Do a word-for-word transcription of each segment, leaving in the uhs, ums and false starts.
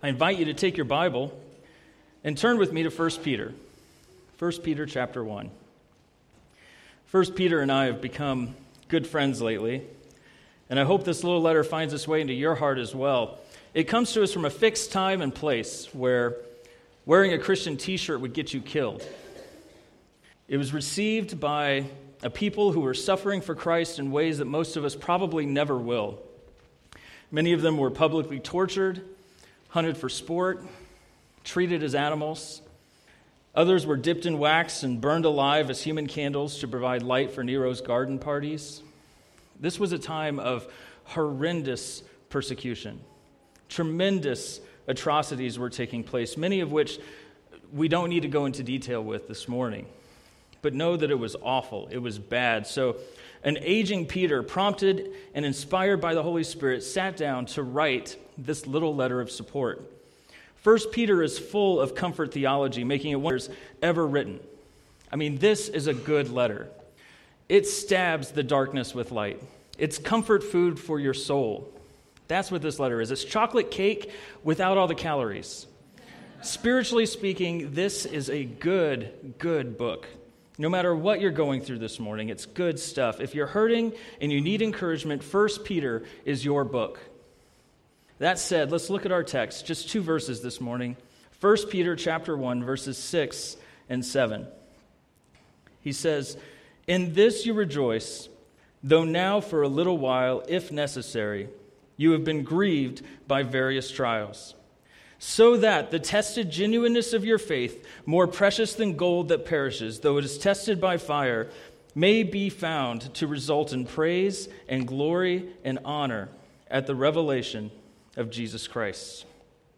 I invite you to take your Bible and turn with me to First Peter. First Peter chapter one. First Peter and I have become good friends lately, and I hope this little letter finds its way into your heart as well. It comes to us from a fixed time and place where wearing a Christian t-shirt would get you killed. It was received by a people who were suffering for Christ in ways that most of us probably never will. Many of them were publicly tortured, hunted for sport, treated as animals. Others were dipped in wax and burned alive as human candles to provide light for Nero's garden parties. This was a time of horrendous persecution. Tremendous atrocities were taking place, many of which we don't need to go into detail with this morning. But know that it was awful. It was bad. So an aging Peter, prompted and inspired by the Holy Spirit, sat down to write this little letter of support. First Peter is full of comfort theology, making it one of the best ever written. I mean, this is a good letter. It stabs the darkness with light. It's comfort food for your soul. That's what this letter is. It's chocolate cake without all the calories. Spiritually speaking, this is a good, good book. No matter what you're going through this morning, it's good stuff. If you're hurting and you need encouragement, First Peter is your book. That said, let's look at our text, just two verses this morning. First Peter chapter one, verses six and seven. He says, "In this you rejoice, though now for a little while, if necessary, you have been grieved by various trials, so that the tested genuineness of your faith, more precious than gold that perishes, though it is tested by fire, may be found to result in praise and glory and honor at the revelation of Jesus Christ."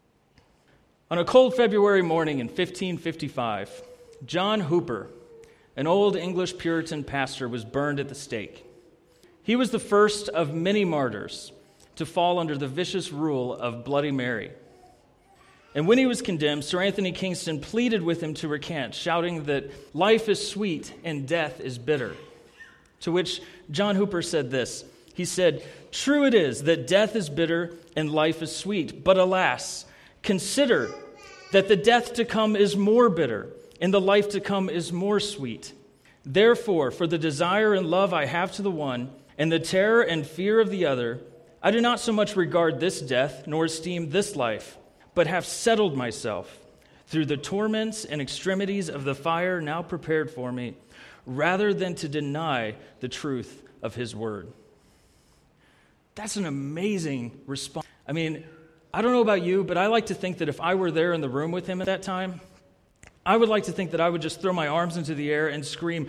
On a cold February morning in fifteen fifty-five, John Hooper, an old English Puritan pastor, was burned at the stake. He was the first of many martyrs to fall under the vicious rule of Bloody Mary. And when he was condemned, Sir Anthony Kingston pleaded with him to recant, shouting that life is sweet and death is bitter. To which John Hooper said this. He said, "True it is that death is bitter and life is sweet, but alas, consider that the death to come is more bitter and the life to come is more sweet. Therefore, for the desire and love I have to the one and the terror and fear of the other, I do not so much regard this death nor esteem this life, but have settled myself through the torments and extremities of the fire now prepared for me, rather than to deny the truth of his word." That's an amazing response. I mean, I don't know about you, but I like to think that if I were there in the room with him at that time, I would like to think that I would just throw my arms into the air and scream,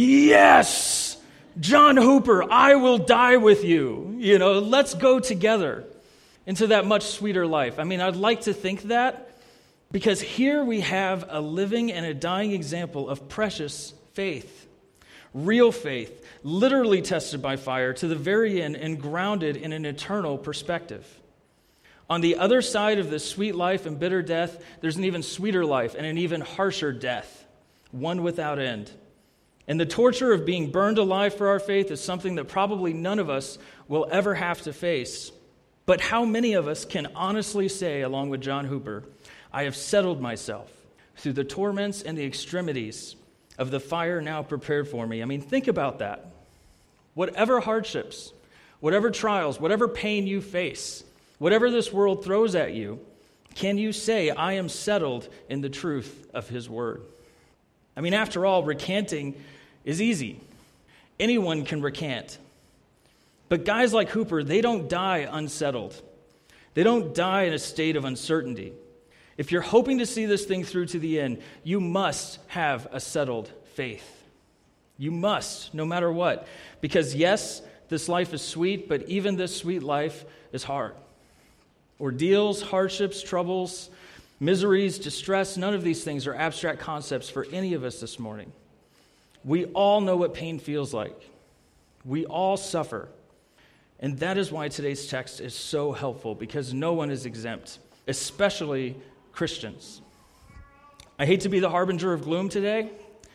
"Yes, John Hooper, I will die with you. You know, let's go together into that much sweeter life." I mean, I'd like to think that, because here we have a living and a dying example of precious faith, real faith, literally tested by fire to the very end and grounded in an eternal perspective. On the other side of this sweet life and bitter death, there's an even sweeter life and an even harsher death, one without end. And the torture of being burned alive for our faith is something that probably none of us will ever have to face. But how many of us can honestly say, along with John Hooper, "I have settled myself through the torments and the extremities of the fire now prepared for me"? I mean, think about that. Whatever hardships, whatever trials, whatever pain you face, whatever this world throws at you, can you say, "I am settled in the truth of his word"? I mean, after all, recanting is easy. Anyone can recant. But guys like Hooper, they don't die unsettled. They don't die in a state of uncertainty. If you're hoping to see this thing through to the end, you must have a settled faith. You must, no matter what. Because yes, this life is sweet, but even this sweet life is hard. Ordeals, hardships, troubles, miseries, distress, none of these things are abstract concepts for any of us this morning. We all know what pain feels like. We all suffer. And that is why today's text is so helpful, because no one is exempt, especially Christians. I hate to be the harbinger of gloom today,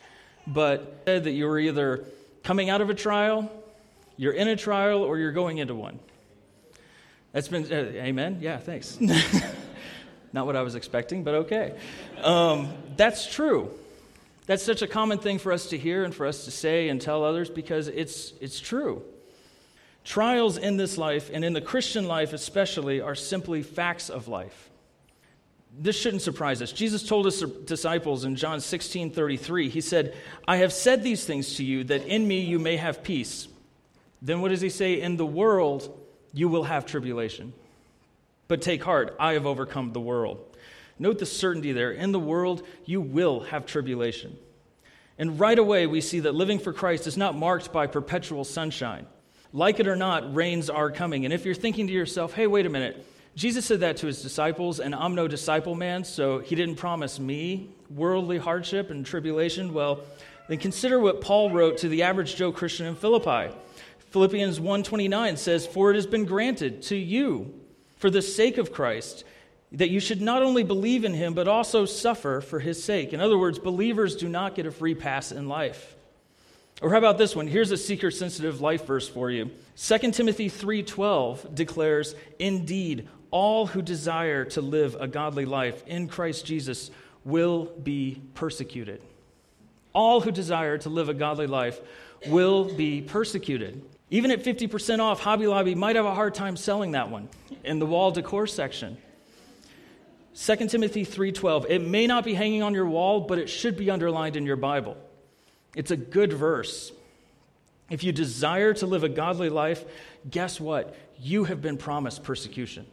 but said that you were either coming out of a trial, you're in a trial, or you're going into one. That's been, uh, amen? Yeah, thanks. Not what I was expecting, but okay. Um, that's true. That's such a common thing for us to hear and for us to say and tell others because it's it's true. Trials in this life, and in the Christian life especially, are simply facts of life. This shouldn't surprise us. Jesus told his disciples in John sixteen thirty-three, he said, I have said these things to you that in me you may have peace. Then what does he say? In the world you will have tribulation. But take heart, I have overcome the world. Note the certainty there. In the world you will have tribulation. And right away we see that living for Christ is not marked by perpetual sunshine. Like it or not, rains are coming. And if you're thinking to yourself, hey, wait a minute, Jesus said that to his disciples, and I'm no disciple man, so he didn't promise me worldly hardship and tribulation. Well, then consider what Paul wrote to the average Joe Christian in Philippi. Philippians one twenty-nine says, for it has been granted to you, for the sake of Christ, that you should not only believe in him, but also suffer for his sake. In other words, believers do not get a free pass in life. Or how about this one? Here's a seeker-sensitive life verse for you. Second Timothy three twelve declares, indeed, all who desire to live a godly life in Christ Jesus will be persecuted. All who desire to live a godly life will be persecuted. Even at fifty percent off, Hobby Lobby might have a hard time selling that one in the wall decor section. Second Timothy three twelve, it may not be hanging on your wall, but it should be underlined in your Bible. It's a good verse. If you desire to live a godly life, guess what? You have been promised persecution.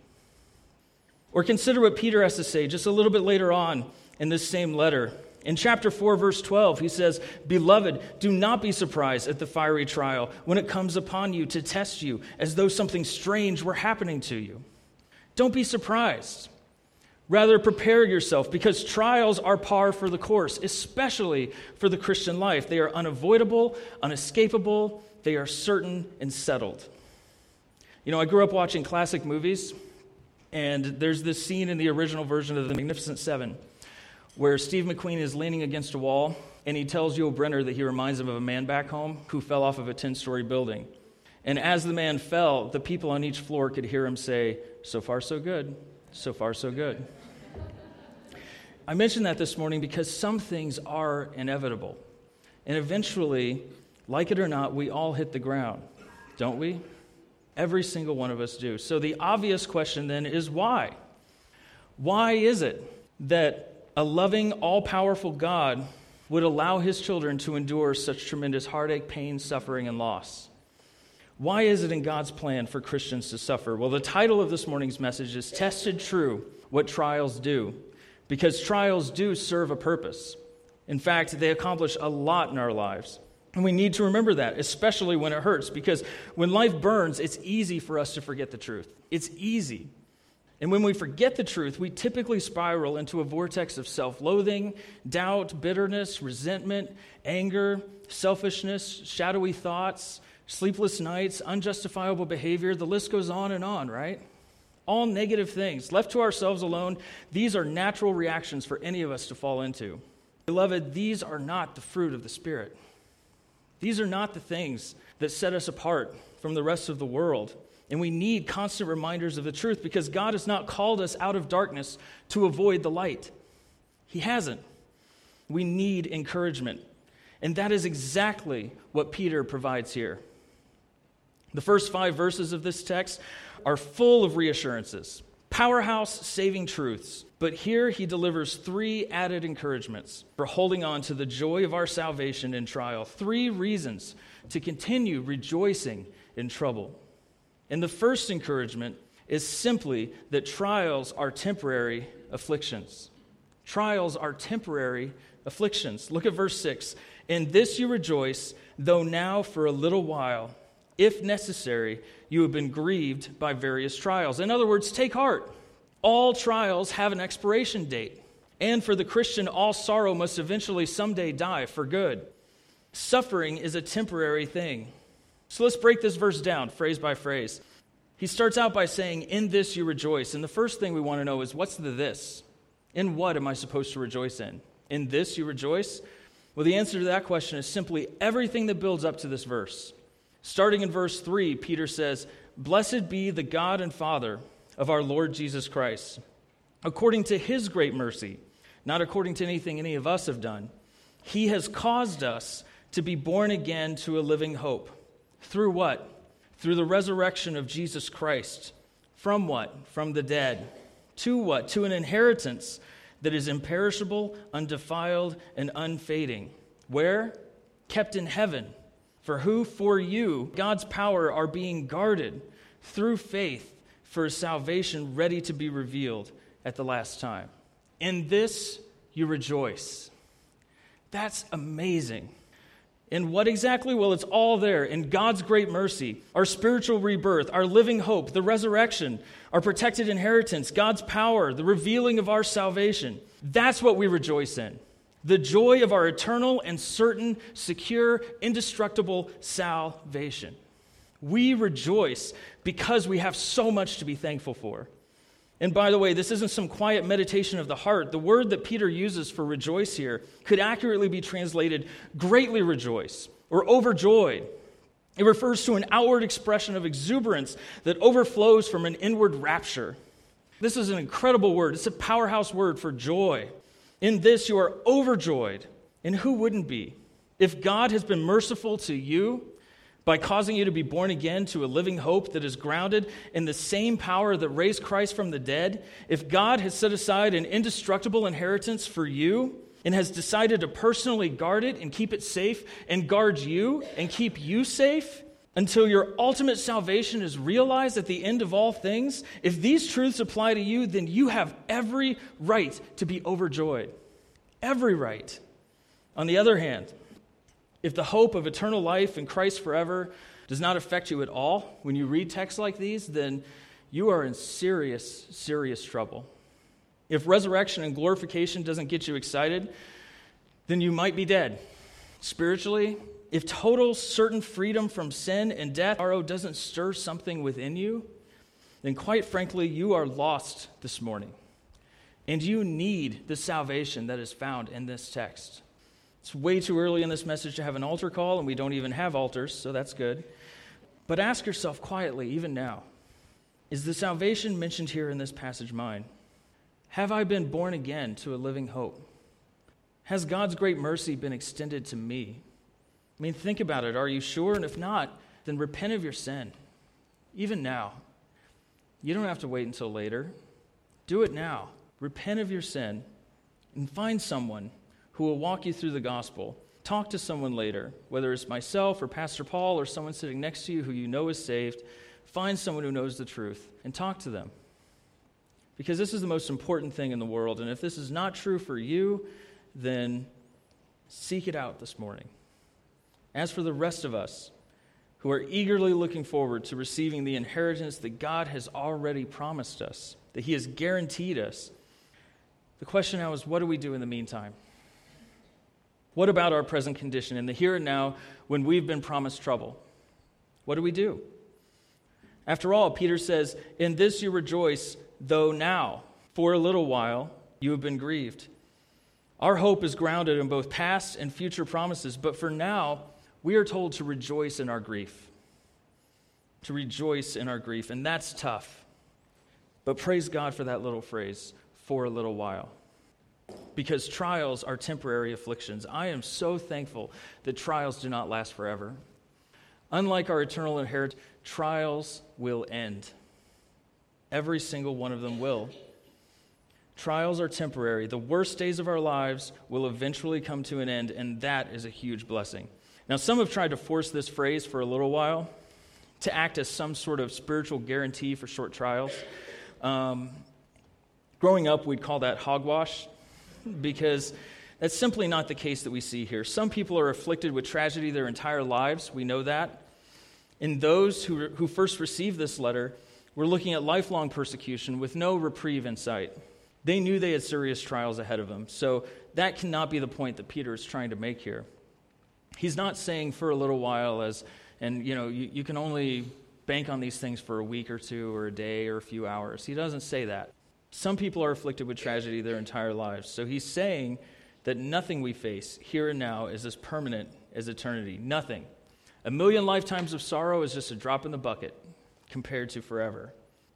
Or consider what Peter has to say just a little bit later on in this same letter. In chapter four, verse twelve, he says, beloved, do not be surprised at the fiery trial when it comes upon you to test you as though something strange were happening to you. Don't be surprised. Rather, prepare yourself, because trials are par for the course, especially for the Christian life. They are unavoidable, unescapable, they are certain and settled. You know, I grew up watching classic movies, and there's this scene in the original version of The Magnificent Seven where Steve McQueen is leaning against a wall, and he tells Yul Brynner that he reminds him of a man back home who fell off of a ten-story building. And as the man fell, the people on each floor could hear him say, so far so good. So far, so good. I mentioned that this morning because some things are inevitable. And eventually, like it or not, we all hit the ground, don't we? Every single one of us do. So the obvious question then is why? Why is it that a loving, all-powerful God would allow his children to endure such tremendous heartache, pain, suffering, and loss? Why is it in God's plan for Christians to suffer? Well, the title of this morning's message is Tested True, What Trials Do. Because trials do serve a purpose. In fact, they accomplish a lot in our lives. And we need to remember that, especially when it hurts. Because when life burns, it's easy for us to forget the truth. It's easy. And when we forget the truth, we typically spiral into a vortex of self-loathing, doubt, bitterness, resentment, anger, selfishness, shadowy thoughts, sleepless nights, unjustifiable behavior. The list goes on and on, right? All negative things. Left to ourselves alone, these are natural reactions for any of us to fall into. Beloved, these are not the fruit of the Spirit. These are not the things that set us apart from the rest of the world. And we need constant reminders of the truth because God has not called us out of darkness to avoid the light. He hasn't. We need encouragement. And that is exactly what Peter provides here. The first five verses of this text are full of reassurances, powerhouse saving truths. But here he delivers three added encouragements for holding on to the joy of our salvation in trial. Three reasons to continue rejoicing in trouble. And the first encouragement is simply that trials are temporary afflictions. Trials are temporary afflictions. Look at verse six. In this you rejoice, though now for a little while, if necessary, you have been grieved by various trials. In other words, take heart. All trials have an expiration date. And for the Christian, all sorrow must eventually someday die for good. Suffering is a temporary thing. So let's break this verse down, phrase by phrase. He starts out by saying, in this you rejoice. And the first thing we want to know is, what's the this? In what am I supposed to rejoice in? In this you rejoice? Well, the answer to that question is simply everything that builds up to this verse. Starting in verse three, Peter says, blessed be the God and Father of our Lord Jesus Christ. according to his great mercy, not according to anything any of us have done, he has caused us to be born again to a living hope. Through what? Through the resurrection of Jesus Christ. From what? From the dead. To what? To an inheritance that is imperishable, undefiled, and unfading. Where? Kept in heaven. For who, for you, God's power are being guarded through faith for a salvation ready to be revealed at the last time. In this you rejoice. That's amazing. In what exactly? Well, it's all there. In God's great mercy, our spiritual rebirth, our living hope, the resurrection, our protected inheritance, God's power, the revealing of our salvation. That's what we rejoice in. The joy of our eternal and certain, secure, indestructible salvation. We rejoice because we have so much to be thankful for. And by the way, this isn't some quiet meditation of the heart. The word that Peter uses for rejoice here could accurately be translated greatly rejoice or overjoyed. It refers to an outward expression of exuberance that overflows from an inward rapture. This is an incredible word. It's a powerhouse word for joy. In this you are overjoyed. And who wouldn't be? If God has been merciful to you by causing you to be born again to a living hope that is grounded in the same power that raised Christ from the dead, if God has set aside an indestructible inheritance for you and has decided to personally guard it and keep it safe and guard you and keep you safe until your ultimate salvation is realized at the end of all things, if these truths apply to you, then you have every right to be overjoyed. Every right. On the other hand, if the hope of eternal life in Christ forever does not affect you at all when you read texts like these, then you are in serious, serious trouble. If resurrection and glorification doesn't get you excited, then you might be dead. Spiritually, if total certain freedom from sin and death sorrow doesn't stir something within you, then quite frankly, you are lost this morning. And you need the salvation that is found in this text. It's way too early in this message to have an altar call, and we don't even have altars, so that's good. But ask yourself quietly, even now, is the salvation mentioned here in this passage mine? Have I been born again to a living hope? Has God's great mercy been extended to me? I mean, think about it. Are you sure? And if not, then repent of your sin. Even now. You don't have to wait until later. Do it now. Repent of your sin and find someone who will walk you through the gospel. Talk to someone later, whether it's myself or Pastor Paul or someone sitting next to you who you know is saved. Find someone who knows the truth and talk to them. Because this is the most important thing in the world. And if this is not true for you, then seek it out this morning. As for the rest of us who are eagerly looking forward to receiving the inheritance that God has already promised us, that he has guaranteed us, the question now is, what do we do in the meantime? What about our present condition in the here and now when we've been promised trouble? What do we do? After all, Peter says, in this you rejoice, though now, for a little while, you have been grieved. Our hope is grounded in both past and future promises, but for now, we are told to rejoice in our grief. To rejoice in our grief, and that's tough. But praise God for that little phrase, for a little while. Because trials are temporary afflictions. I am so thankful that trials do not last forever. Unlike our eternal inheritance, trials will end. Every single one of them will. Trials are temporary. The worst days of our lives will eventually come to an end, and that is a huge blessing. Now, some have tried to force this phrase for a little while to act as some sort of spiritual guarantee for short trials. Um, growing up, we'd call that hogwash, because that's simply not the case that we see here. Some people are afflicted with tragedy their entire lives. We know that. And those who, who first received this letter were looking at lifelong persecution with no reprieve in sight. They knew they had serious trials ahead of them. So that cannot be the point that Peter is trying to make here. He's not saying for a little while as, and you know, you, you can only bank on these things for a week or two or a day or a few hours. He doesn't say that. Some people are afflicted with tragedy their entire lives. So he's saying that nothing we face here and now is as permanent as eternity. Nothing. A million lifetimes of sorrow is just a drop in the bucket compared to forever.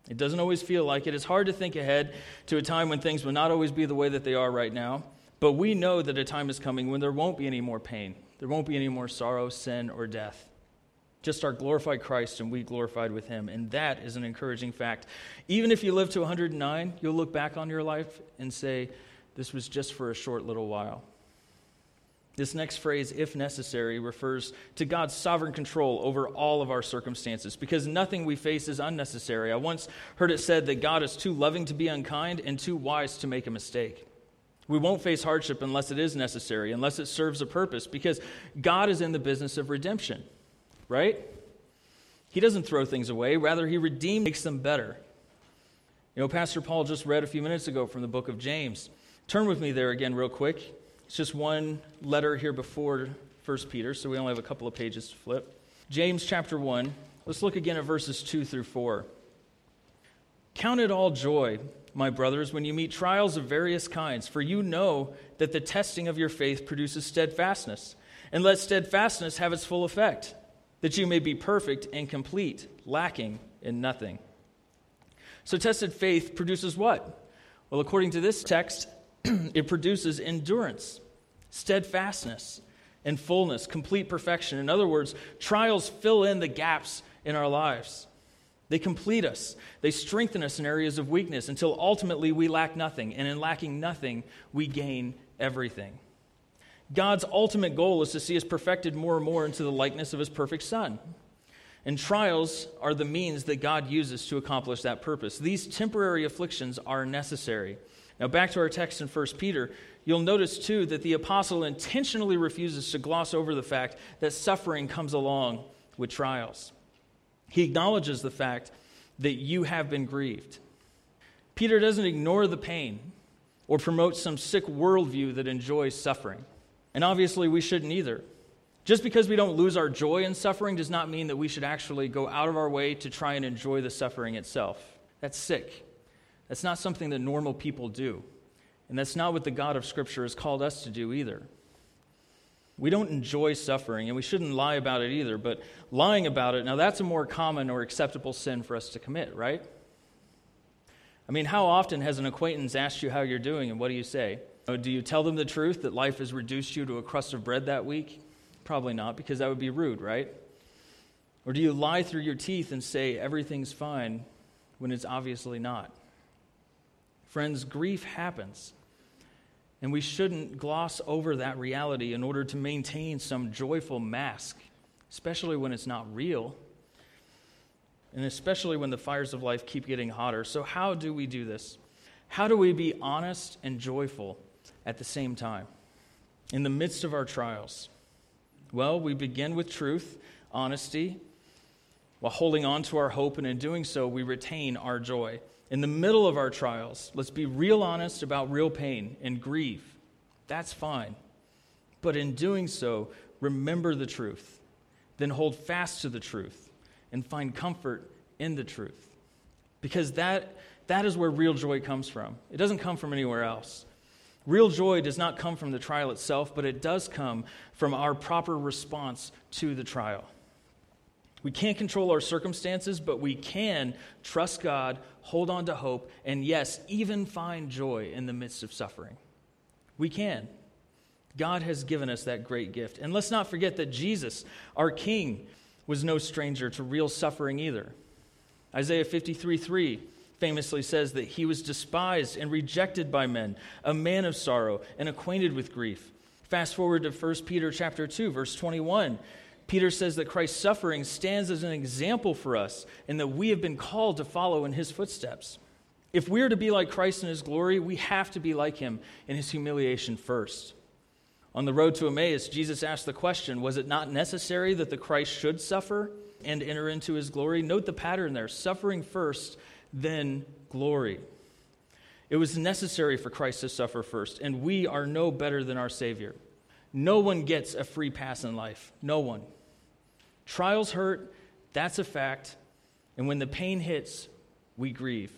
It doesn't always feel like it. It's hard to think ahead to a time when things will not always be the way that they are right now. But we know that a time is coming when there won't be any more pain. There won't be any more sorrow, sin, or death. Just our glorified Christ and we glorified with him. And that is an encouraging fact. Even if you live to one hundred nine, you'll look back on your life and say, this was just for a short little while. This next phrase, if necessary, refers to God's sovereign control over all of our circumstances, because nothing we face is unnecessary. I once heard it said that God is too loving to be unkind and too wise to make a mistake. We won't face hardship unless it is necessary, unless it serves a purpose, because God is in the business of redemption, right? He doesn't throw things away. Rather, he redeems, makes them better. You know, Pastor Paul just read a few minutes ago from the book of James. Turn with me there again real quick. It's just one letter here before First Peter, so we only have a couple of pages to flip. James chapter one. Let's look again at verses two through four. Count it all joy, my brothers, when you meet trials of various kinds, for you know that the testing of your faith produces steadfastness. And let steadfastness have its full effect, that you may be perfect and complete, lacking in nothing. So tested faith produces what? Well, according to this text, it produces endurance, steadfastness, and fullness, complete perfection. In other words, trials fill in the gaps in our lives. They complete us. They strengthen us in areas of weakness until ultimately we lack nothing. And in lacking nothing, we gain everything. God's ultimate goal is to see us perfected more and more into the likeness of his perfect Son. And trials are the means that God uses to accomplish that purpose. These temporary afflictions are necessary. Now, back to our text in First Peter, you'll notice, too, that the apostle intentionally refuses to gloss over the fact that suffering comes along with trials. He acknowledges the fact that you have been grieved. Peter doesn't ignore the pain or promote some sick worldview that enjoys suffering. And obviously, we shouldn't either. Just because we don't lose our joy in suffering does not mean that we should actually go out of our way to try and enjoy the suffering itself. That's sick. That's not something that normal people do. And that's not what the God of Scripture has called us to do either. We don't enjoy suffering, and we shouldn't lie about it either, but lying about it, now that's a more common or acceptable sin for us to commit, right? I mean, how often has an acquaintance asked you how you're doing, and what do you say? Do you tell them the truth, that life has reduced you to a crust of bread that week? Probably not, because that would be rude, right? Or do you lie through your teeth and say everything's fine when it's obviously not? Friends, grief happens, and we shouldn't gloss over that reality in order to maintain some joyful mask, especially when it's not real, and especially when the fires of life keep getting hotter. So how do we do this? How do we be honest and joyful at the same time in the midst of our trials? Well, we begin with truth, honesty, while holding on to our hope, and in doing so, we retain our joy. In the middle of our trials, let's be real honest about real pain and grief. That's fine. But in doing so, remember the truth. Then hold fast to the truth and find comfort in the truth. Because that, that is where real joy comes from. It doesn't come from anywhere else. Real joy does not come from the trial itself, but it does come from our proper response to the trial. We can't control our circumstances, but we can trust God, hold on to hope, and yes, even find joy in the midst of suffering. We can. God has given us that great gift. And let's not forget that Jesus, our King, was no stranger to real suffering either. Isaiah fifty-three three famously says that he was despised and rejected by men, a man of sorrow and acquainted with grief. Fast forward to First Peter chapter two, verse twenty-one. Peter says that Christ's suffering stands as an example for us and that we have been called to follow in his footsteps. If we are to be like Christ in his glory, we have to be like him in his humiliation first. On the road to Emmaus, Jesus asked the question, was it not necessary that the Christ should suffer and enter into his glory? Note the pattern there, suffering first, then glory. It was necessary for Christ to suffer first, and we are no better than our Savior. No one gets a free pass in life. No one. Trials hurt, that's a fact, and when the pain hits, we grieve.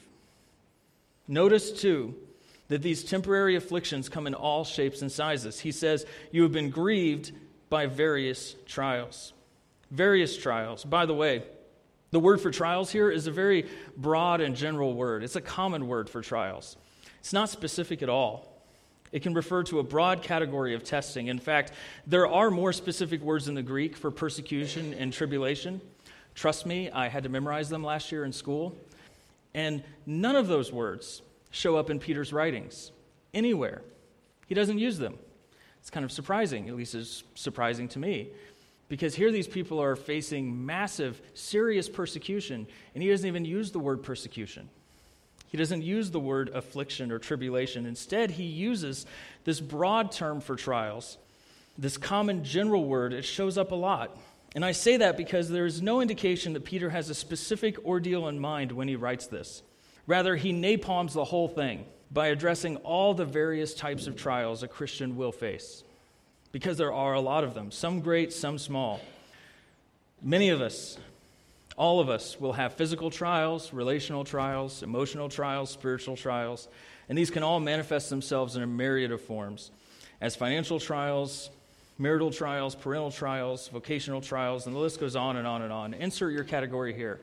Notice, too, that these temporary afflictions come in all shapes and sizes. He says, you have been grieved by various trials. Various trials. By the way, The word for trials here is a very broad and general word. It's a common word for trials. It's not specific at all. It can refer to a broad category of testing. In fact, there are more specific words in the Greek for persecution and tribulation. Trust me, I had to memorize them last year in school. And none of those words show up in Peter's writings anywhere. He doesn't use them. It's kind of surprising, at least it's surprising to me, because here these people are facing massive, serious persecution, and he doesn't even use the word persecution. He doesn't use the word affliction or tribulation. Instead, he uses this broad term for trials, this common general word. It shows up a lot. And I say that because there is no indication that Peter has a specific ordeal in mind when he writes this. Rather, he napalms the whole thing by addressing all the various types of trials a Christian will face, because there are a lot of them, some great, some small. Many of us, all of us, will have physical trials, relational trials, emotional trials, spiritual trials, and these can all manifest themselves in a myriad of forms as financial trials, marital trials, parental trials, vocational trials, and the list goes on and on and on. Insert your category here.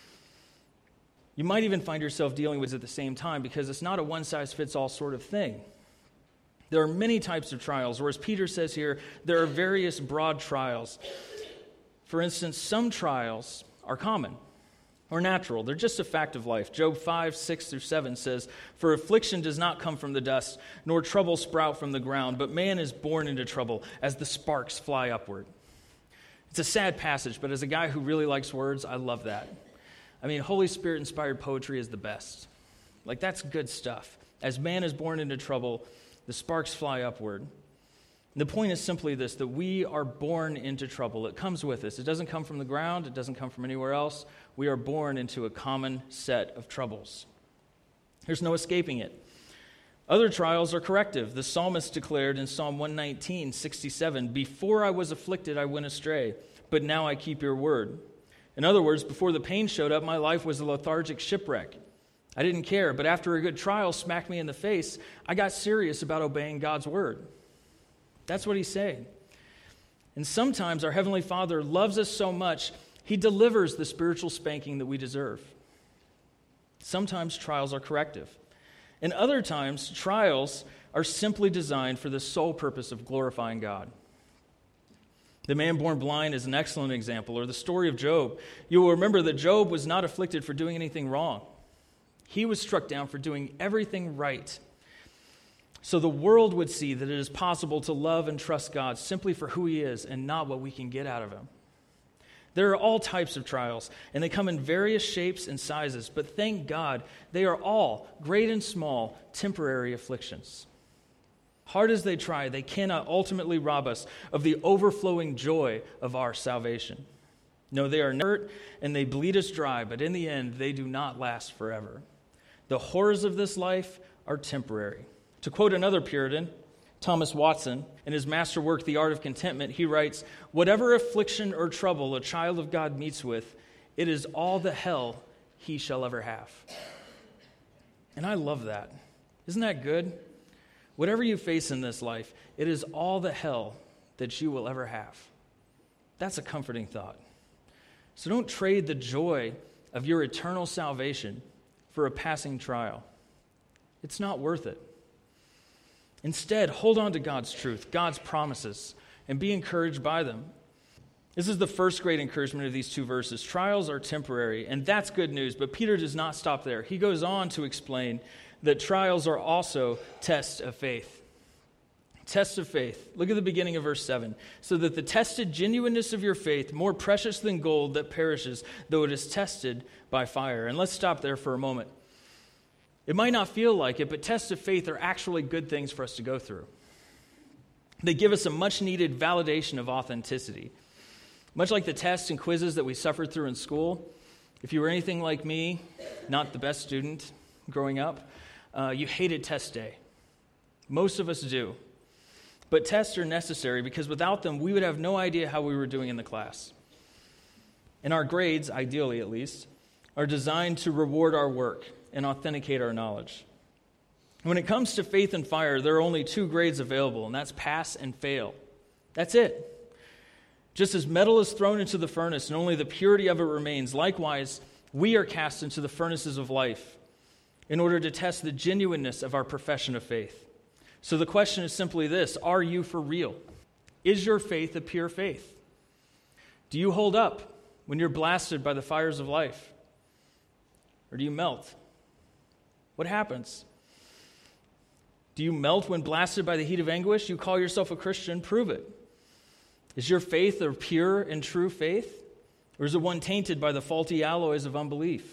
You might even find yourself dealing with it at the same time because it's not a one-size-fits-all sort of thing. There are many types of trials, or as Peter says here, there are various broad trials. For instance, some trials are common or natural. They're just a fact of life. Job five, six through seven says, "For affliction does not come from the dust, nor trouble sprout from the ground, but man is born into trouble as the sparks fly upward." It's a sad passage, but as a guy who really likes words, I love that. I mean, Holy Spirit-inspired poetry is the best. Like, that's good stuff. As man is born into trouble, the sparks fly upward. And the point is simply this, that we are born into trouble. It comes with us. It doesn't come from the ground. It doesn't come from anywhere else. We are born into a common set of troubles. There's no escaping it. Other trials are corrective. The psalmist declared in Psalm one nineteen, sixty-seven, "Before I was afflicted, I went astray, but now I keep your word." In other words, before the pain showed up, my life was a lethargic shipwreck. I didn't care, but after a good trial smacked me in the face, I got serious about obeying God's word. That's what he's saying. And sometimes our Heavenly Father loves us so much, he delivers the spiritual spanking that we deserve. Sometimes trials are corrective. And other times, trials are simply designed for the sole purpose of glorifying God. The man born blind is an excellent example, or the story of Job. You will remember that Job was not afflicted for doing anything wrong. He was struck down for doing everything right. So the world would see that it is possible to love and trust God simply for who he is and not what we can get out of him. There are all types of trials, and they come in various shapes and sizes, but thank God, they are all, great and small, temporary afflictions. Hard as they try, they cannot ultimately rob us of the overflowing joy of our salvation. No, they are hurt and they bleed us dry, but in the end, they do not last forever. The horrors of this life are temporary. To quote another Puritan, Thomas Watson, in his masterwork, The Art of Contentment, he writes, "Whatever affliction or trouble a child of God meets with, it is all the hell he shall ever have." And I love that. Isn't that good? Whatever you face in this life, it is all the hell that you will ever have. That's a comforting thought. So don't trade the joy of your eternal salvation for a passing trial. It's not worth it. Instead, hold on to God's truth, God's promises, and be encouraged by them. This is the first great encouragement of these two verses. Trials are temporary, and that's good news, but Peter does not stop there. He goes on to explain that trials are also tests of faith. Tests of faith. Look at the beginning of verse seven. "So that the tested genuineness of your faith, more precious than gold that perishes, though it is tested by fire." And let's stop there for a moment. It might not feel like it, but tests of faith are actually good things for us to go through. They give us a much-needed validation of authenticity. Much like the tests and quizzes that we suffered through in school, if you were anything like me, not the best student growing up, uh, you hated test day. Most of us do. But tests are necessary because without them, we would have no idea how we were doing in the class. And our grades, ideally at least, are designed to reward our work and authenticate our knowledge. When it comes to faith and fire, there are only two grades available, and that's pass and fail. That's it. Just as metal is thrown into the furnace and only the purity of it remains, likewise, we are cast into the furnaces of life in order to test the genuineness of our profession of faith. So the question is simply this: are you for real? Is your faith a pure faith? Do you hold up when you're blasted by the fires of life? Or do you melt? What happens? Do you melt when blasted by the heat of anguish? You call yourself a Christian, prove it. Is your faith a pure and true faith? Or is it one tainted by the faulty alloys of unbelief?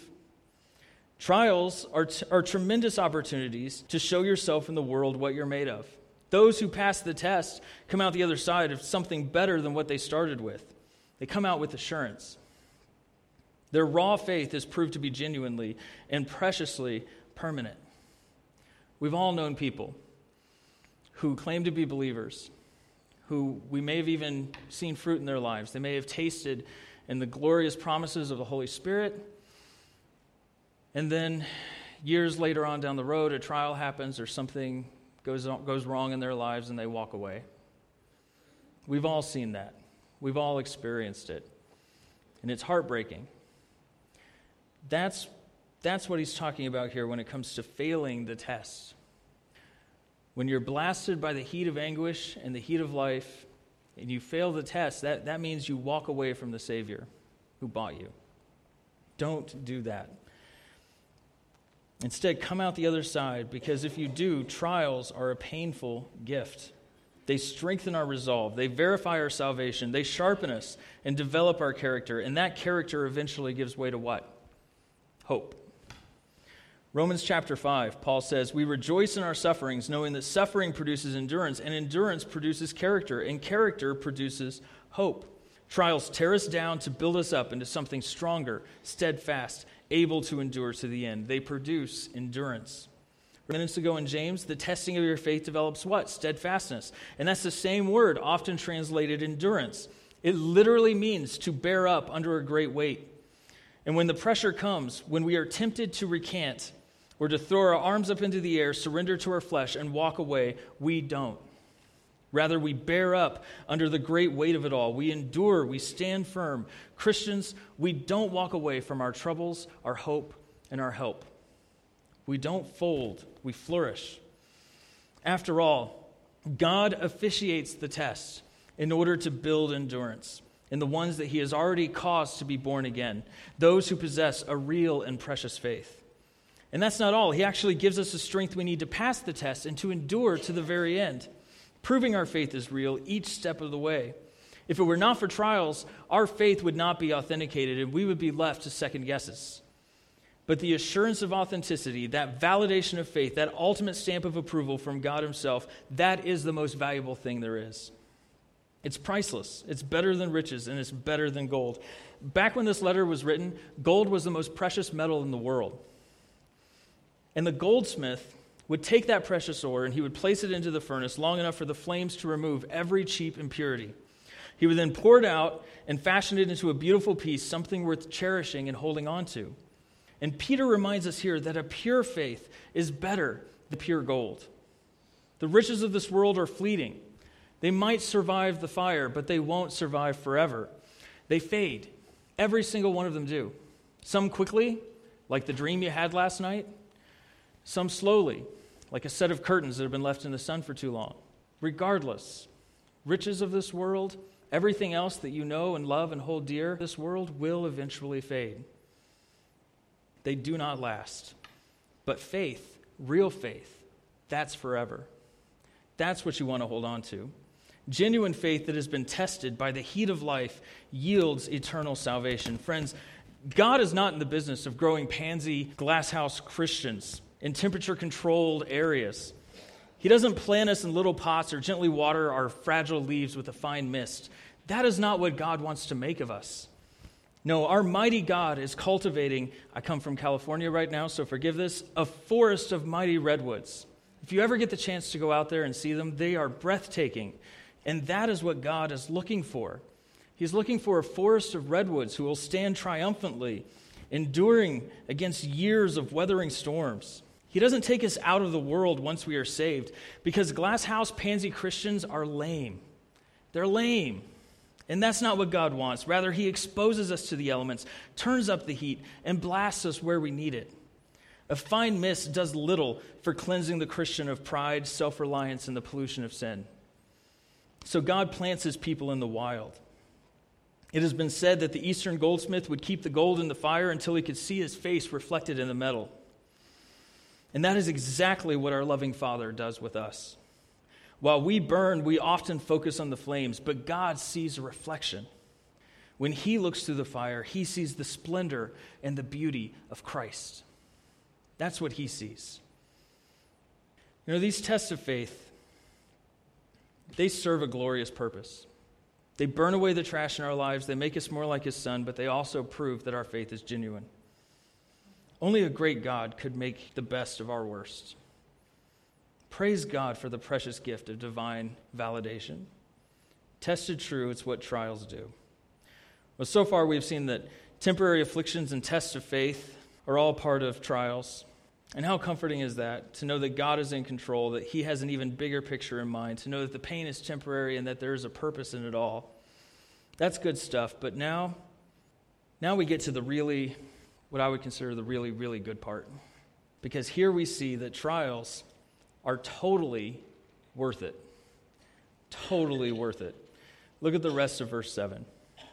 Trials are, t- are tremendous opportunities to show yourself in the world what you're made of. Those who pass the test come out the other side of something better than what they started with. They come out with assurance. Their raw faith is proved to be genuinely and preciously permanent. We've all known people who claim to be believers, who we may have even seen fruit in their lives. They may have tasted in the glorious promises of the Holy Spirit. And then years later on down the road, a trial happens or something goes on, goes wrong in their lives and they walk away. We've all seen that. We've all experienced it. And it's heartbreaking. That's, that's what he's talking about here when it comes to failing the test. When you're blasted by the heat of anguish and the heat of life, and you fail the test, that, that means you walk away from the Savior who bought you. Don't do that. Instead, come out the other side, because if you do, trials are a painful gift. They strengthen our resolve. They verify our salvation. They sharpen us and develop our character. And that character eventually gives way to what? Hope. Romans chapter five, Paul says, "We rejoice in our sufferings, knowing that suffering produces endurance, and endurance produces character, and character produces hope." Trials tear us down to build us up into something stronger, steadfast, able to endure to the end. They produce endurance. Minutes ago in James, the testing of your faith develops what? Steadfastness. And that's the same word, often translated endurance. It literally means to bear up under a great weight. And when the pressure comes, when we are tempted to recant, or to throw our arms up into the air, surrender to our flesh, and walk away, we don't. Rather, we bear up under the great weight of it all. We endure, we stand firm. Christians, we don't walk away from our troubles, our hope, and our help. We don't fold, we flourish. After all, God officiates the test in order to build endurance in the ones that he has already caused to be born again, those who possess a real and precious faith. And that's not all. He actually gives us the strength we need to pass the test and to endure to the very end, proving our faith is real each step of the way. If it were not for trials, our faith would not be authenticated and we would be left to second guesses. But the assurance of authenticity, that validation of faith, that ultimate stamp of approval from God himself, that is the most valuable thing there is. It's priceless. It's better than riches, and it's better than gold. Back when this letter was written, gold was the most precious metal in the world. And the goldsmith would take that precious ore and he would place it into the furnace long enough for the flames to remove every cheap impurity. He would then pour it out and fashion it into a beautiful piece, something worth cherishing and holding on to. And Peter reminds us here that a pure faith is better than pure gold. The riches of this world are fleeting. They might survive the fire, but they won't survive forever. They fade. Every single one of them do. Some quickly, like the dream you had last night. Some slowly, like a set of curtains that have been left in the sun for too long. Regardless, riches of this world, everything else that you know and love and hold dear, this world will eventually fade. They do not last. But faith, real faith, that's forever. That's what you want to hold on to. Genuine faith that has been tested by the heat of life yields eternal salvation. Friends, God is not in the business of growing pansy glasshouse Christians in temperature-controlled areas. He doesn't plant us in little pots or gently water our fragile leaves with a fine mist. That is not what God wants to make of us. No, our mighty God is cultivating, I come from California right now, so forgive this, a forest of mighty redwoods. If you ever get the chance to go out there and see them, they are breathtaking. And that is what God is looking for. He's looking for a forest of redwoods who will stand triumphantly, enduring against years of weathering storms. He doesn't take us out of the world once we are saved, because glasshouse pansy Christians are lame. They're lame. And that's not what God wants. Rather, he exposes us to the elements, turns up the heat, and blasts us where we need it. A fine mist does little for cleansing the Christian of pride, self-reliance, and the pollution of sin. So God plants his people in the wild. It has been said that the eastern goldsmith would keep the gold in the fire until he could see his face reflected in the metal. And that is exactly what our loving Father does with us. While we burn, we often focus on the flames, but God sees a reflection. When he looks through the fire, he sees the splendor and the beauty of Christ. That's what he sees. You know, these tests of faith, they serve a glorious purpose. They burn away the trash in our lives. They make us more like his Son, but they also prove that our faith is genuine. Only a great God could make the best of our worst. Praise God for the precious gift of divine validation. Tested true, it's what trials do. Well, so far we've seen that temporary afflictions and tests of faith are all part of trials. And how comforting is that, to know that God is in control, that he has an even bigger picture in mind, to know that the pain is temporary and that there is a purpose in it all. That's good stuff. But now, now we get to the really, what I would consider the really, really good part. Because here we see that trials are totally worth it. Totally worth it. Look at the rest of verse seven.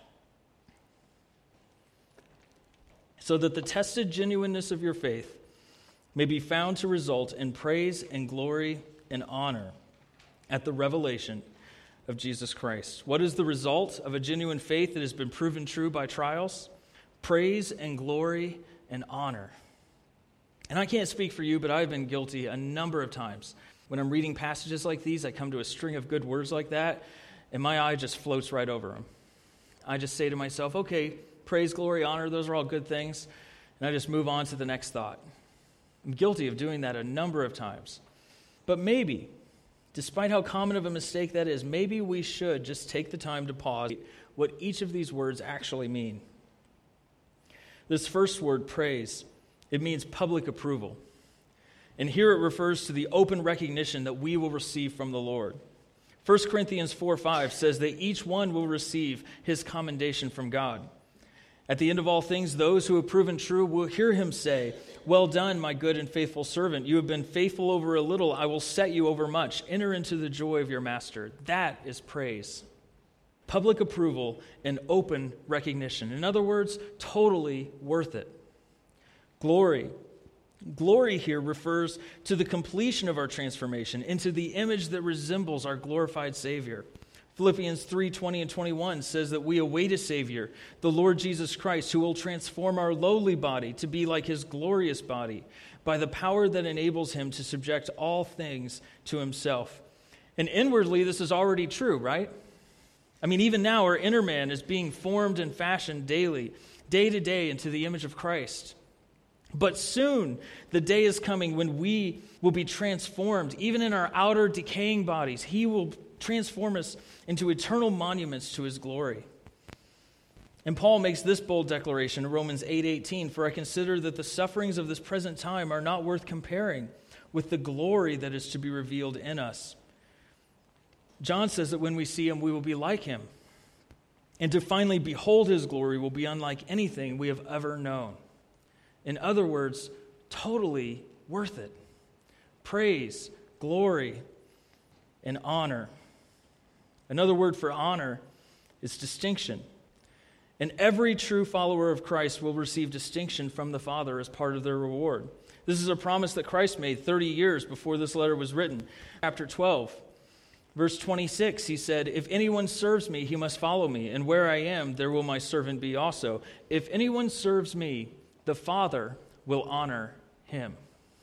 So that the tested genuineness of your faith may be found to result in praise and glory and honor at the revelation of Jesus Christ. What is the result of a genuine faith that has been proven true by trials? Praise and glory and honor. And I can't speak for you, but I've been guilty a number of times. When I'm reading passages like these, I come to a string of good words like that, and my eye just floats right over them. I just say to myself, okay, praise, glory, honor, those are all good things, and I just move on to the next thought. I'm guilty of doing that a number of times. But maybe, despite how common of a mistake that is, maybe we should just take the time to pause what each of these words actually mean. This first word, praise, it means public approval. And here it refers to the open recognition that we will receive from the Lord. First Corinthians four five says that each one will receive his commendation from God. At the end of all things, those who have proven true will hear him say, "Well done, my good and faithful servant. You have been faithful over a little. I will set you over much. Enter into the joy of your master." That is praise. Public approval and open recognition. In other words, totally worth it. Glory. Glory here refers to the completion of our transformation into the image that resembles our glorified Savior. Philippians three twenty and twenty-one says that we await a Savior, the Lord Jesus Christ, who will transform our lowly body to be like his glorious body by the power that enables him to subject all things to himself. And inwardly, this is already true, right? I mean, even now, our inner man is being formed and fashioned daily, day to day, into the image of Christ. But soon, the day is coming when we will be transformed, even in our outer decaying bodies. He will transform us into eternal monuments to his glory. And Paul makes this bold declaration in Romans eight eighteen, "For I consider that the sufferings of this present time are not worth comparing with the glory that is to be revealed in us." John says that when we see him, we will be like him. And to finally behold his glory will be unlike anything we have ever known. In other words, totally worth it. Praise, glory, and honor. Another word for honor is distinction. And every true follower of Christ will receive distinction from the Father as part of their reward. This is a promise that Christ made thirty years before this letter was written. Chapter twelve, verse twenty-six, he said, "If anyone serves me, he must follow me, and where I am, there will my servant be also. If anyone serves me, the Father will honor him."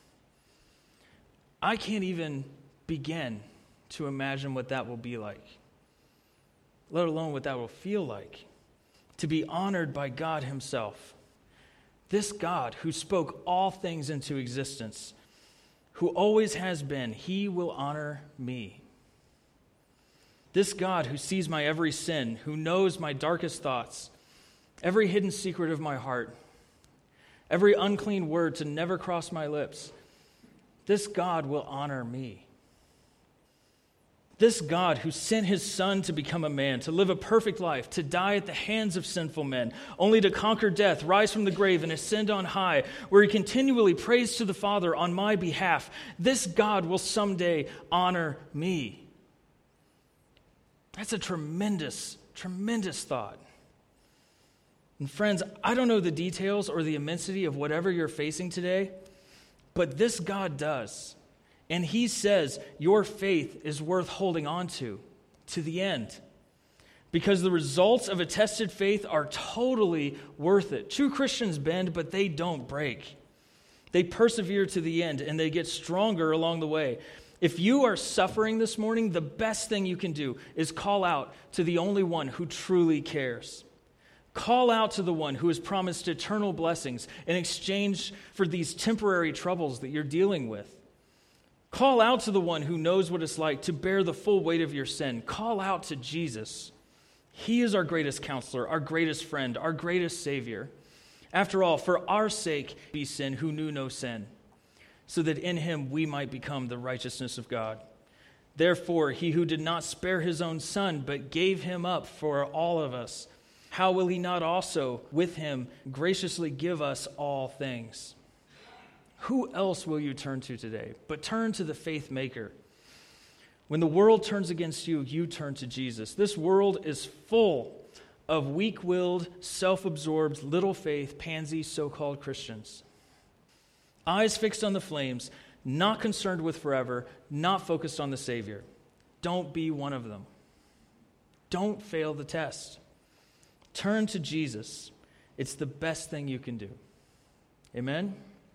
I can't even begin to imagine what that will be like, let alone what that will feel like, to be honored by God himself. This God who spoke all things into existence, who always has been, he will honor me. This God who sees my every sin, who knows my darkest thoughts, every hidden secret of my heart, every unclean word to never cross my lips, this God will honor me. This God who sent his Son to become a man, to live a perfect life, to die at the hands of sinful men, only to conquer death, rise from the grave, and ascend on high, where he continually prays to the Father on my behalf, this God will someday honor me. That's a tremendous, tremendous thought. And friends, I don't know the details or the immensity of whatever you're facing today, but this God does. And he says your faith is worth holding on to, to the end. Because the results of a tested faith are totally worth it. True Christians bend, but they don't break. They persevere to the end, and they get stronger along the way. If you are suffering this morning, the best thing you can do is call out to the only one who truly cares. Call out to the one who has promised eternal blessings in exchange for these temporary troubles that you're dealing with. Call out to the one who knows what it's like to bear the full weight of your sin. Call out to Jesus. He is our greatest counselor, our greatest friend, our greatest Savior. After all, for our sake, he sinned who knew no sin, so that in him we might become the righteousness of God. Therefore, he who did not spare his own Son, but gave him up for all of us, how will he not also with him graciously give us all things? Who else will you turn to today? But turn to the faith maker. When the world turns against you, you turn to Jesus. This world is full of weak-willed, self-absorbed, little faith, pansy, so-called Christians. Eyes fixed on the flames, not concerned with forever, not focused on the Savior. Don't be one of them. Don't fail the test. Turn to Jesus. It's the best thing you can do. Amen?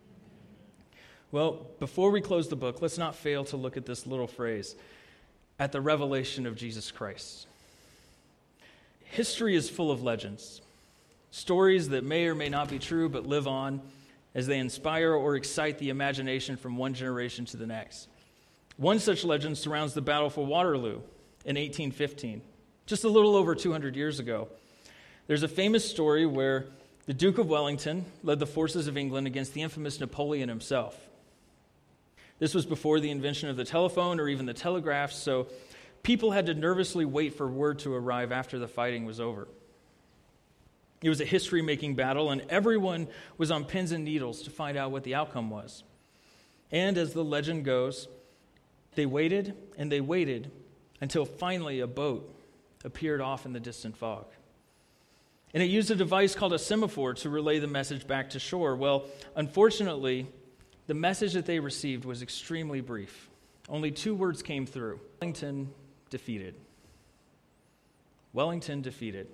Well, before we close the book, let's not fail to look at this little phrase, at the revelation of Jesus Christ. History is full of legends, stories that may or may not be true but live on as they inspire or excite the imagination from one generation to the next. One such legend surrounds the Battle for Waterloo in eighteen fifteen, just a little over two hundred years ago. There's a famous story where the Duke of Wellington led the forces of England against the infamous Napoleon himself. This was before the invention of the telephone or even the telegraph, so people had to nervously wait for word to arrive after the fighting was over. It was a history-making battle, and everyone was on pins and needles to find out what the outcome was. And as the legend goes, they waited and they waited until finally a boat appeared off in the distant fog. And it used a device called a semaphore to relay the message back to shore. Well, unfortunately, the message that they received was extremely brief. Only two words came through. Wellington defeated. Wellington defeated.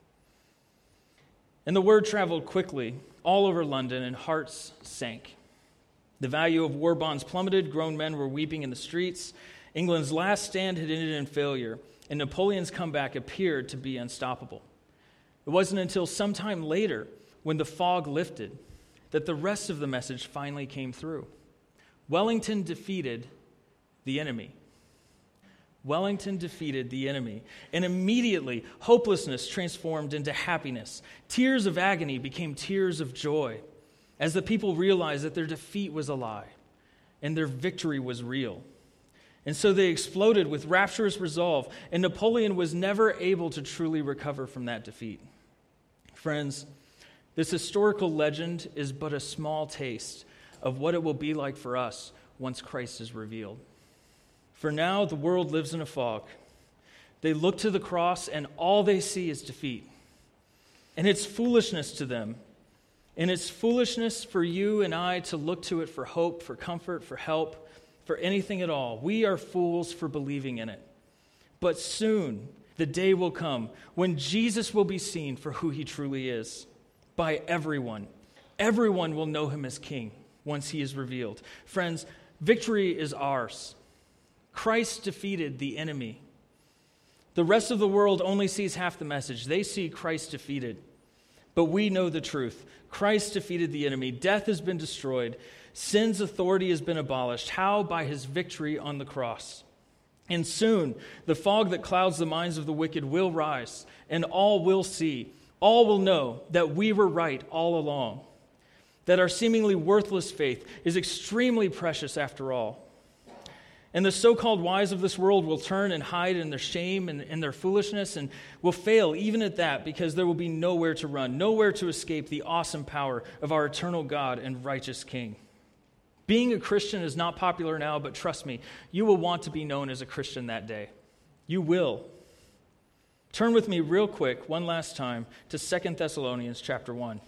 And the word traveled quickly all over London, and hearts sank. The value of war bonds plummeted. Grown men were weeping in the streets. England's last stand had ended in failure, and Napoleon's comeback appeared to be unstoppable. It wasn't until sometime later, when the fog lifted, that the rest of the message finally came through. Wellington defeated the enemy. Wellington defeated the enemy. And immediately, hopelessness transformed into happiness. Tears of agony became tears of joy as the people realized that their defeat was a lie and their victory was real. And so they exploded with rapturous resolve, and Napoleon was never able to truly recover from that defeat. Friends, this historical legend is but a small taste of what it will be like for us once Christ is revealed. For now, the world lives in a fog. They look to the cross, and all they see is defeat. And it's foolishness to them. And it's foolishness for you and I to look to it for hope, for comfort, for help, for anything at all. We are fools for believing in it. But soon, the day will come when Jesus will be seen for who he truly is by everyone. Everyone will know him as King once he is revealed. Friends, victory is ours. Christ defeated the enemy. The rest of the world only sees half the message. They see Christ defeated. But we know the truth. Christ defeated the enemy. Death has been destroyed. Sin's authority has been abolished. How? By his victory on the cross. And soon, the fog that clouds the minds of the wicked will rise, and all will see. All will know that we were right all along, that our seemingly worthless faith is extremely precious after all. And the so-called wise of this world will turn and hide in their shame and, and their foolishness and will fail even at that, because there will be nowhere to run, nowhere to escape the awesome power of our eternal God and righteous King. Being a Christian is not popular now, but trust me, you will want to be known as a Christian that day. You will. Turn with me real quick, one last time, to Second Thessalonians chapter one.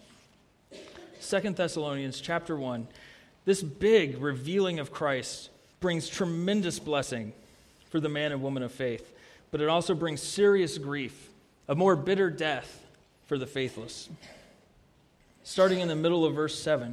Second Thessalonians chapter one. This big revealing of Christ brings tremendous blessing for the man and woman of faith, but it also brings serious grief, a more bitter death for the faithless. Starting in the middle of verse seven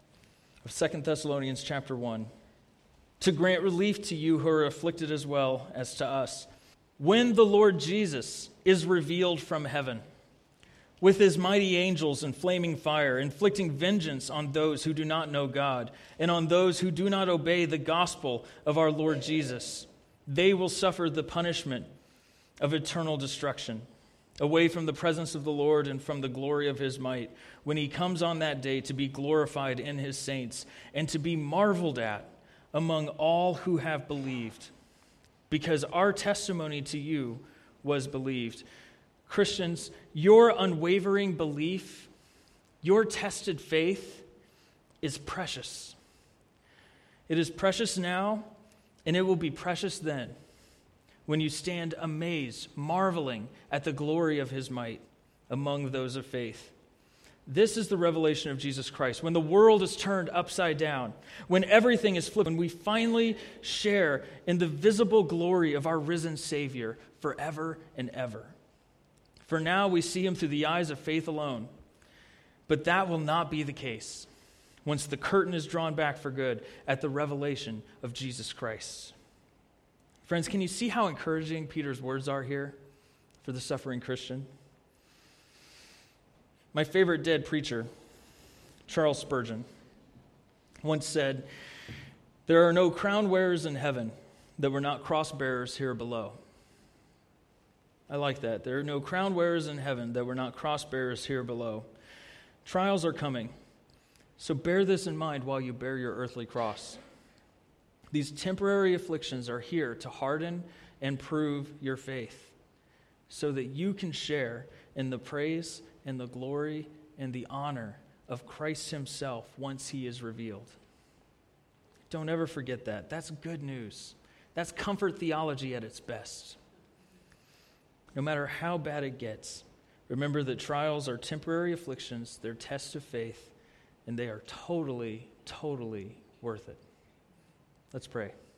of Second Thessalonians chapter one, to grant relief to you who are afflicted as well as to us, when the Lord Jesus is revealed from heaven, with his mighty angels in flaming fire, inflicting vengeance on those who do not know God, and on those who do not obey the gospel of our Lord Jesus. They will suffer the punishment of eternal destruction, away from the presence of the Lord and from the glory of his might, when he comes on that day to be glorified in his saints, and to be marveled at among all who have believed, because our testimony to you was believed. Christians, your unwavering belief, your tested faith is precious. It is precious now, and it will be precious then, when you stand amazed, marveling at the glory of his might among those of faith. This is the revelation of Jesus Christ. When the world is turned upside down, when everything is flipped, when we finally share in the visible glory of our risen Savior forever and ever. For now we see him through the eyes of faith alone, but that will not be the case once the curtain is drawn back for good at the revelation of Jesus Christ. Friends, can you see how encouraging Peter's words are here for the suffering Christian? My favorite dead preacher, Charles Spurgeon, once said, "There are no crown wearers in heaven that were not cross bearers here below." I like that. There are no crown wearers in heaven that were not cross bearers here below. Trials are coming, so bear this in mind while you bear your earthly cross. These temporary afflictions are here to harden and prove your faith, so that you can share in the praise and the glory and the honor of Christ himself once he is revealed. Don't ever forget that. That's good news. That's comfort theology at its best. No matter how bad it gets, remember that trials are temporary afflictions, they're tests of faith, and they are totally, totally worth it. Let's pray.